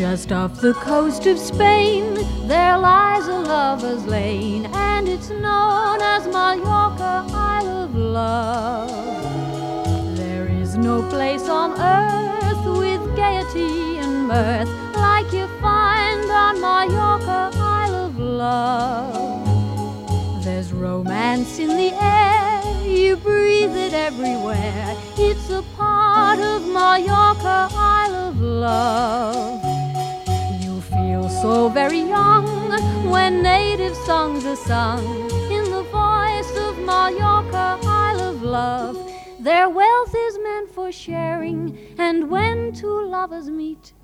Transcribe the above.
Just off the coast of Spain, there lies a lover's lane, and it's known as Mallorca, Isle of Love. There is no place on earth with gaiety and mirth like you find on Mallorca, Isle of Love. There's romance in the air, you breathe it everywhere. It's a part of Mallorca, Isle of Love. You feel so very young when native songs are sung in the voice of Mallorca, Isle of Love. Their wealth is meant for sharing, and when two lovers meet,